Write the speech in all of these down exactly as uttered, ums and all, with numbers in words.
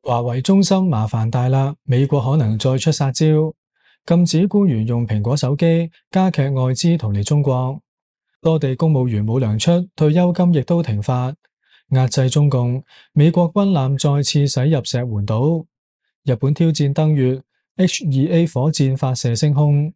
華為中心麻煩大啦，美國可能再出殺招，禁止官員用蘋果手機，加劇外資逃離中國。多地公務員冇糧出，退休金亦都停發，壓制中共。美國軍艦再次駛入石垣島。日本挑戰登月 ，H 二 A 火箭發射升空。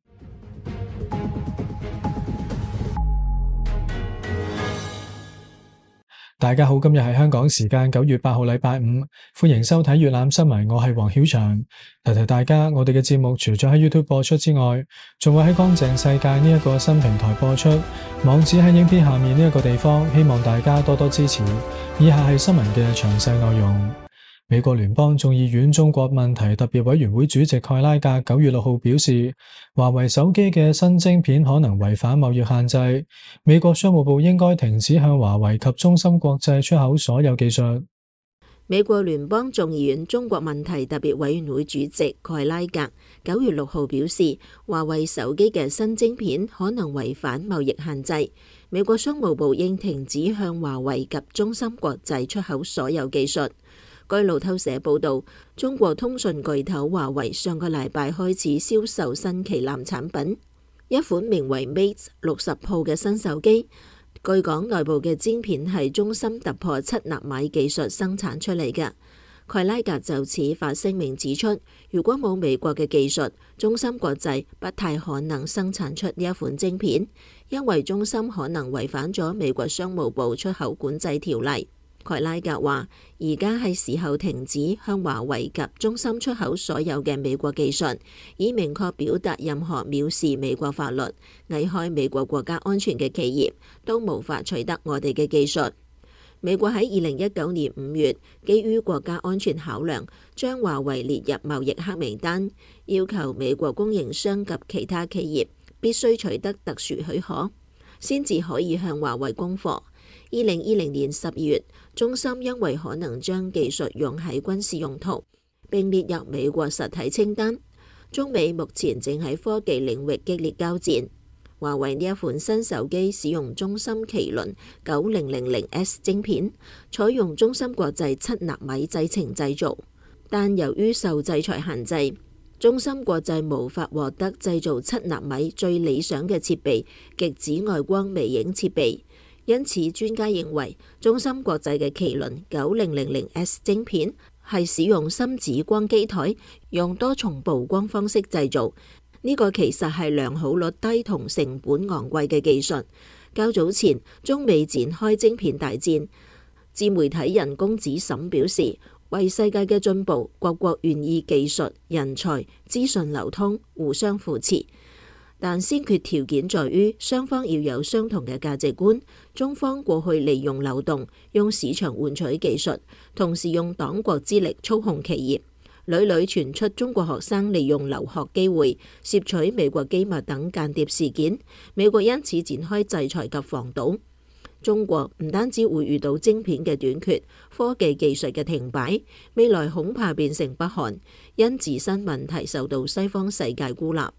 大家好，今日係香港時間九月八號禮拜五，歡迎收睇粵覽新聞，我係黃曉翔。提提大家，我哋嘅節目除咗喺 YouTube 播出之外，仲會喺乾淨世界呢一個新平台播出，網址喺影片下面呢一個地方，希望大家多多支持。以下係新聞嘅詳細內容。美國聯邦眾議院中國問題特別委員會主席蓋拉格九月六號表示，華為手機嘅新晶片可能違反貿易限制，美國商務部應該停止向華為及中芯國際出口所有技術。 美國聯邦眾議院中國問題特別委員會主席蓋拉格九月六號表示，華為手機嘅新晶片可能違反貿易限制，美國商務部應停止向華為及中芯國際出口所有技術。據路透社報道，中國通訊巨頭華為上個禮拜開始銷售新旗艦產品，一款名為 Mate 六十 Pro 嘅新手機。據講，內部嘅晶片係中芯突破七納米技術生產出嚟嘅。蓋拉格就此發聲明指出，如果冇美國嘅技術，中芯國際不太可能生產出呢一款晶片，因為中芯可能違反咗美國商務部出口管制條例。蓋拉格話：而家係時候停止向華為及中芯出口所有嘅美國技術，以明確表達任何藐視美國法律、危害美國國家安全嘅企業都無法取得我哋嘅技術。美國喺二零一九年五月，基於國家安全考量，將華為列入貿易黑名單，要求美國供應商及其他企業必須取得特殊許可，先至可以向華為供貨。二零二零年十二月，中芯因為可能將技術用喺軍事用途，並列入美國實體清單。中美目前正喺科技領域激烈交戰。華為呢一款新手機使用中芯麒麟九零零零 S 晶片，採用中芯國際七納米製程製造，但由於受制裁限制，中芯國際無法獲得製造七納米最理想嘅設備——極紫外光微影設備。因此，專家認為中芯國際嘅麒麟九零零零 S 晶片係使用深紫光基台，用多重曝光方式製造。呢、這個其實係良好率低同成本昂貴嘅技術。較早前，中美展開晶片大戰。自媒體人工子審表示，為世界嘅進步，各國願意技術、人才、資訊流通，互相扶持。但先決條件在於雙方要有相同嘅價值觀。中方過去利用漏洞，用市場換取技術，同時用黨國之力操控企業，屢屢傳出中國學生利用留學機會竊取美國機密等間諜事件。美國因此展開制裁及防堵。中國唔單止會遇到晶片嘅短缺、科技技術嘅停擺，未來恐怕變成北韓，因自身問題受到西方世界孤立。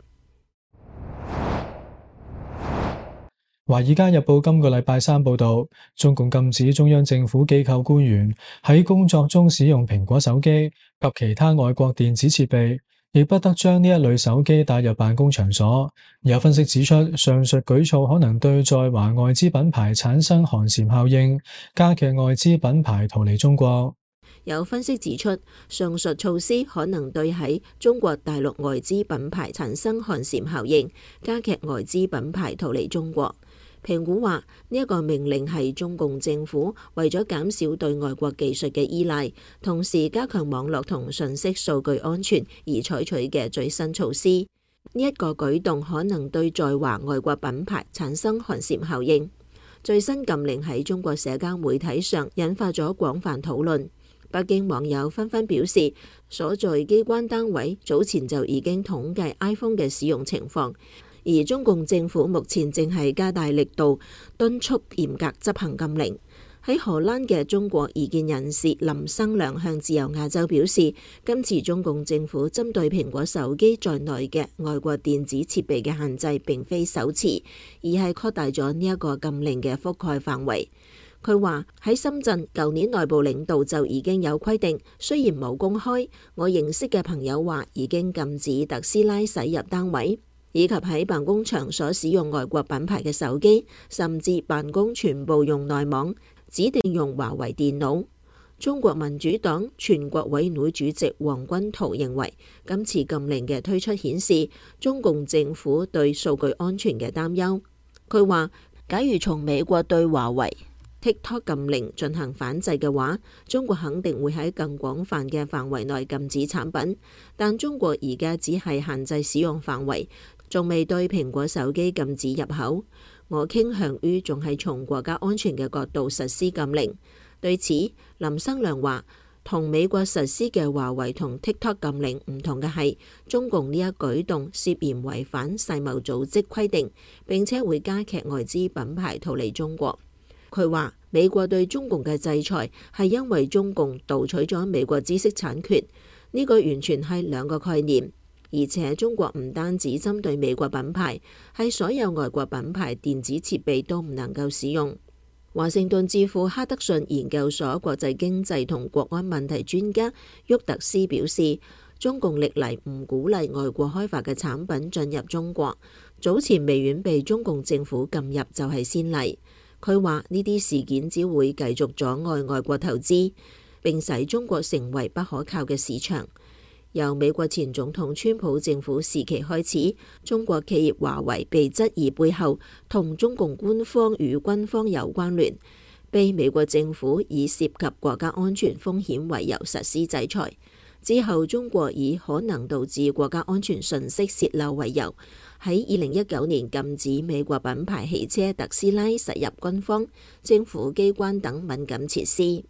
華爾街日報今個禮拜三報道，中共禁止中央政府機構官員喺工作中使用蘋果手機及其他外國電子設備，亦不得將呢一類手機帶入辦公場所。有分析指出，上述舉措可能對在華外資品牌產生寒蟬效應，加劇外資品牌逃離中國。 有分析指出，上述措施可能對喺中國大陸外資品牌產生寒蟬效應，加劇外資品牌逃離中國。評估話，呢一個命令係中共政府為咗減少對外國技術嘅依賴，同時加強網絡同信息數據安全而採取嘅最新措施。呢一個舉動可能對在華外國品牌產生寒蟬效應。最新禁令喺中國社交媒體上引發咗廣泛討論。北京網友紛紛表示，所在機關單位早前就已經統計 iPhone 嘅使用情況。而中共政府目前正係加大力度敦促嚴格執行禁令。喺荷蘭嘅中國異見人士林生亮向自由亞洲表示，今次中共政府針對蘋果手機在內嘅外國電子設備嘅限制並非首次，而係擴大咗呢一個禁令嘅覆蓋範圍。 佢話喺深圳，舊年內部領導就已經有規定，雖然冇公開，我認識嘅朋友話已經禁止特斯拉駛入單位，以及喺辦公場所使用外國品牌嘅手機，甚至辦公全部用內網，指定用華為電腦。中國民主黨全國委員會主席黃軍濤認為，今次禁令嘅推出顯示中共政府對數據安全嘅擔憂。佢話，假如從美國對華為TikTok 禁令進行反制嘅話，中國肯定會喺更廣泛嘅範圍內禁止產品。但中國而家只係限制使用範圍，仲未對蘋果手機禁止入口。我傾向於仲係從國家安全嘅角度實施禁令。對此，林生亮話：同美國實施嘅華為同 TikTok 禁令唔同嘅係，中共呢一舉動涉嫌違反世貿組織規定，並且會加劇外資品牌逃離中國。佢話美國對中共嘅制裁係因為中共盜取咗美國知識產權，呢個完全係兩個概念。而且中國唔單止針對美國品牌，係所有外國品牌電子設備都唔能夠使用。華盛頓智庫哈德遜研究所國際經濟同國安問題專家沃特斯表示，中共歷嚟唔鼓勵外國開發嘅產品進入中國，早前微軟被中共政府禁入就係先例。佢話呢啲事件只會繼續阻礙外國投資，並使中國成為不可靠嘅市場。由美國前總統川普政府時期開始，中國企業華為被質疑背後同中共官方與軍方有關聯，被美國政府以涉及國家安全風險為由實施制裁。之後，中國以可能導致國家安全信息洩漏為由，喺二零一九年禁止美國品牌汽車特斯拉駛入軍方、政府機關等敏感設施。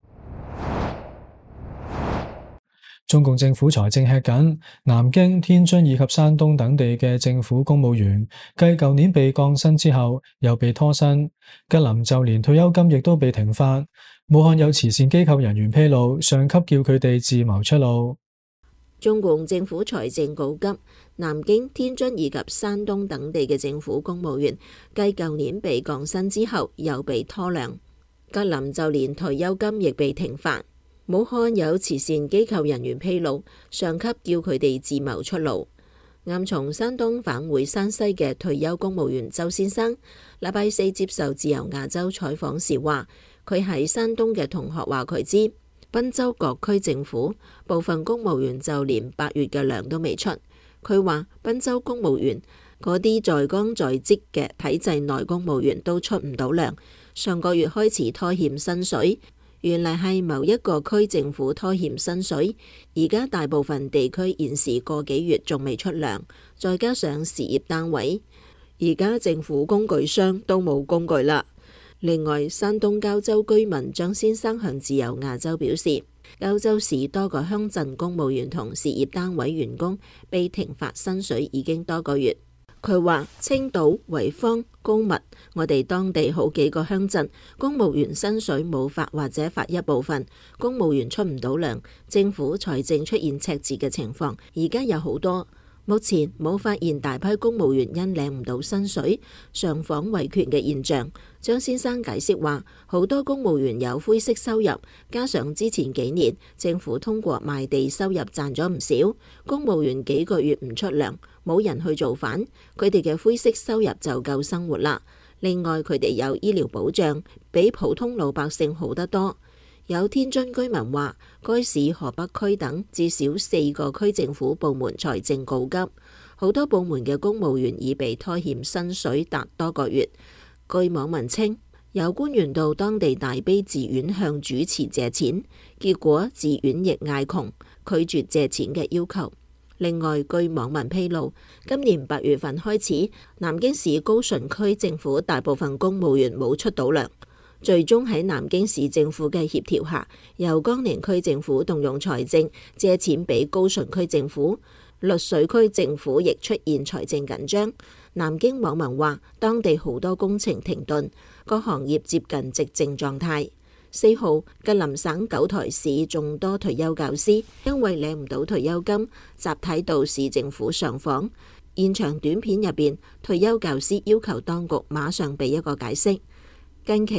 中共政府財政吃緊，南京、天津以及山東等地嘅政府公務員，繼舊年被降薪之後，又被拖薪。吉林就連退休金亦都被停發。武漢有慈善機構人員披露，上級叫佢哋自謀出路。 中共政府財政告急，南京、天津以及山東等地嘅政府公務員，繼舊年被降薪之後，又被拖糧。吉林就連退休金亦被停發。武漢有慈善機構人員披露，上級叫佢哋自謀出路。啱從山東返回山西嘅退休公務員周先生，禮拜四接受自由亞洲採訪時話，佢喺山東嘅同學話佢知，濱州各區政府部分公務員就連八月嘅糧都未出。佢話濱州公務員嗰啲在崗在職嘅體制內公務員都出唔到糧，上個月開始拖欠薪水。原來係某一個區政府拖欠薪水，而家大部分地區現時個幾月仲未出糧，再加上事業單位，而家政府工具箱都冇工具啦。另外，山東膠州居民張先生向自由亞洲表示，膠州市多個鄉鎮公務員同事業單位員工被停發薪水已經多個月。佢話青島、濰坊、高密，我哋當地好幾個鄉鎮公務員薪水冇發或者發一部分，公務員出唔到糧，政府財政出現赤字嘅情況，而家有好多。目前冇發現大批公務員因領唔到薪水上訪維權嘅現象。張先生解釋話，好多公務員有灰色收入，加上之前幾年政府通過賣地收入賺咗唔少，公務員幾個月唔出糧，冇人去造反，佢哋嘅灰色收入就夠生活啦。另外，佢哋有醫療保障，比普通老百姓好得多。有天津居民話，該市河北區等至少四個區政府部門財政告急，好多部門嘅公務員已被拖欠薪水達多個月。據網民稱，有官員到當地大悲寺院向主持借錢，結果寺院亦嗌窮，拒絕借錢嘅要求。另外，據網民披露，今年八月份開始，南京市高淳區政府大部分公務員冇出到糧。最終喺南京市政府嘅協調下，由江寧區政府動用財政借錢俾高淳區政府，溧水區政府亦出現財政緊張。南京網民話，當地好多工程停頓，各行業接近寂靜狀態。四號，吉林省九台市眾多退休教師因為領唔到退休金，集體到市政府上訪。現場短片入邊，退休教師要求當局馬上俾一個解釋。近期，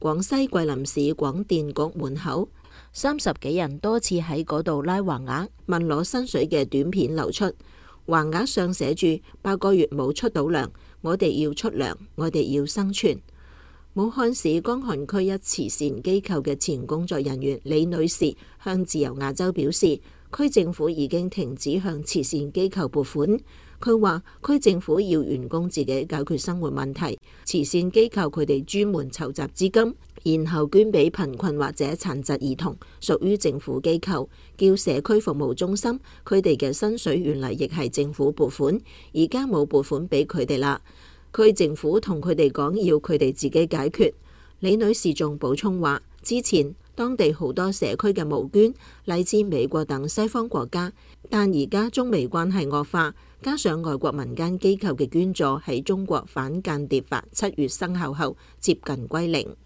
廣西桂林市廣電局門口，三十幾人多次喺嗰度拉橫額，問攞薪水嘅短片流出，橫額上寫住八個月冇出到糧，我哋要出糧，我哋要生存。武漢市江漢區一慈善機構嘅前工作人員李女士向自由亞洲表示，區政府已經停止向慈善機構撥款。佢話區政府要員工自己解決生活問題，慈善機構佢哋專門籌集資金，然後捐俾貧困或者殘疾兒童，屬於政府機構。叫社區服務中心，佢哋嘅薪水原嚟亦係政府撥款，而家冇撥款俾佢哋啦。區政府同佢哋講要佢哋自己解決。李女士仲補充話，之前當地好多社區嘅募捐嚟自美國等西方國家，但而家中美關係惡化，加上外國民間機構嘅捐助喺中國反間諜法七月生效後接近歸零。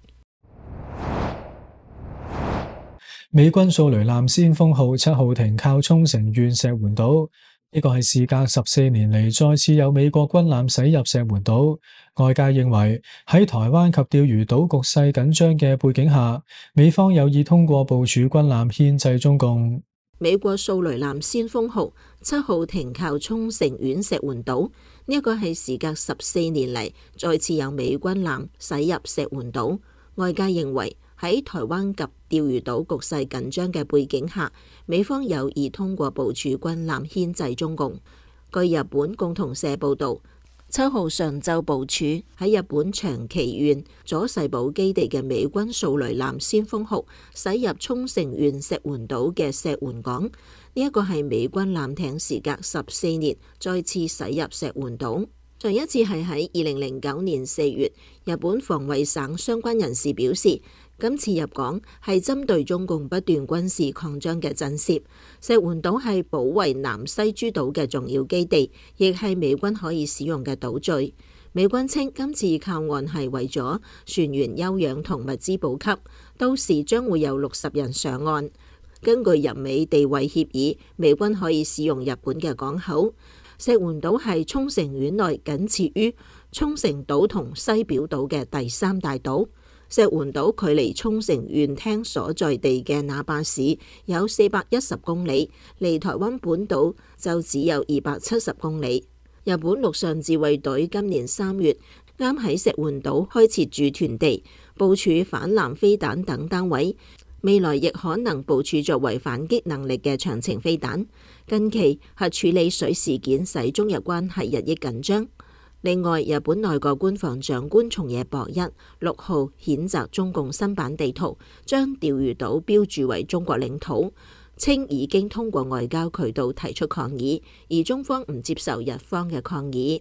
美軍掃雷艦先鋒號七號停靠沖繩縣石垣島。呢個係事隔十四年嚟再次有美國軍艦駛入石垣島，外界認為喺台灣及釣魚島局勢緊張嘅背景下，美方有意通過部署軍艦牽制中共。 美國掃雷艦先鋒號七號停靠沖繩縣石垣島，呢一個係時隔十四年嚟再次有美軍艦駛入石垣島，外界認為喺台灣及釣魚島局勢緊張嘅背景下，美方有意通過部署軍艦牽制中共。據日本共同社報道，七號上晝部署喺日本長崎縣佐世保基地嘅美軍掃雷艦先鋒號駛入沖繩縣石垣島嘅石垣港，呢、這、一個係美軍艦艇時隔十四年再次駛入石垣島。上一次係喺二零零九年四月，日本防衛省相關人士表示，今次入港係針對中共不斷軍事擴張嘅震懾。石垣島係保衛南西諸島嘅重要基地，亦係美軍可以使用嘅島嶼。美軍稱今次靠岸係為咗船員休養同物資補給，到時將會有六十人上岸。根據日美地位協議，美軍可以使用日本嘅港口。石垣島係沖繩縣內僅次於沖繩島同西表島嘅第三大島。石垣島距離沖繩縣廳所在地嘅那霸市有四百一十公里，離台灣本島就只有二百七十公里。日本陸上自衛隊今年三月啱喺石垣島開設駐屯地，部署反艦飛彈等單位，未來亦可能部署作為反擊能力嘅長程飛彈。近期核處理水事件使中日關係日益緊張。另外，日本內閣官房長官松野博一六號譴責中共新版地圖將釣魚島標注為中國領土，稱已經通過外交渠道提出抗議，而中方唔接受日方嘅抗議。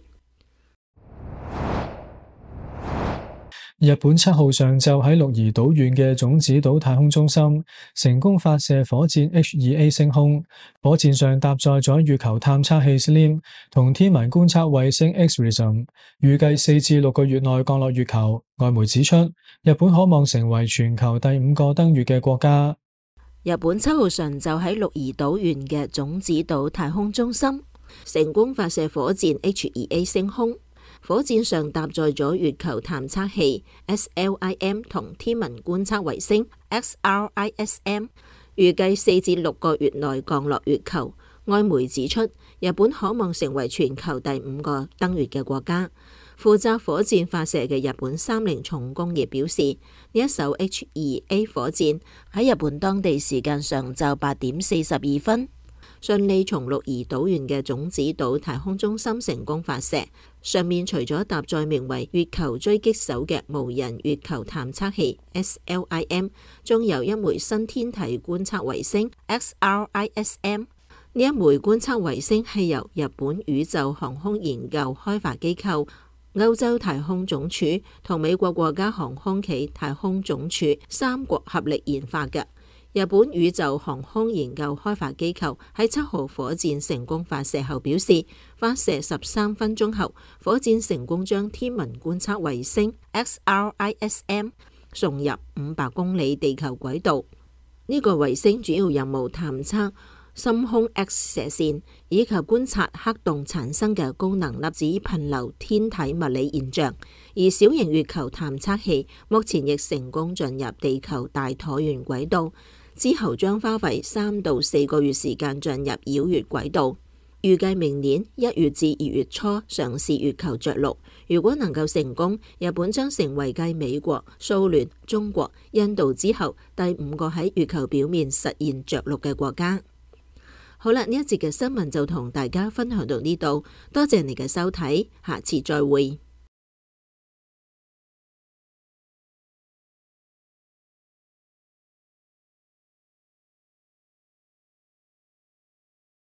日本七號上晝喺鹿兒島縣嘅種子島太空中心成功發射火箭 H 二 A 升空，火箭上搭載咗月球探測器 S L I M 同天文觀測衛星 X RISM， 預計四至六個月內降落月球。外媒指出，日本可望成為全球第五個登月嘅國家。 日本七號上晝喺鹿兒島縣嘅種子島太空中心成功發射火箭 H 二 A 升空。火箭上搭載咗月球探測器 S L I M 同天文觀測衛星 X R I S M， 預計四至六個月內降落月球。外媒指出，日本可望成為全球第五個登月嘅國家。負責火箭發射嘅日本三菱重工業表示，呢一艘 H 二 A 火箭喺日本當地時間上晝八點四十二分，順利從鹿兒島縣嘅種子島太空中心成功發射。上面除咗搭載名為月球狙擊手嘅無人月球探測器 S L I M， 仲有一枚新天體觀測衛星 X R I S M。 呢一枚觀測衛星係由日本宇宙航空研究開發機構、歐洲太空總署同美國國家航空暨太空總署三國合力研發嘅。日本宇宙航空研究開發機構喺七號火箭成功發射後表示，發射十三分鐘後，火箭成功將天文觀測衛星 X R I S M 送入五百公里地球軌道。呢、這個衛星主要任務探測深空 X 射線，以及觀察黑洞產生嘅高能粒子頻流天體物理現象。而小型月球探測器目前亦成功進入地球大橢圓軌道，之後將花費三到四個月時間進入繞月軌道。預計明年一月至二月初嘗試月球着陸。如果能夠成功，日本將成為繼美國、蘇聯、中國、印度之後第五個喺月球表面實現着陸嘅國家。好啦，呢一節嘅新聞就同大家分享到呢度，多謝你嘅收睇，下次再會。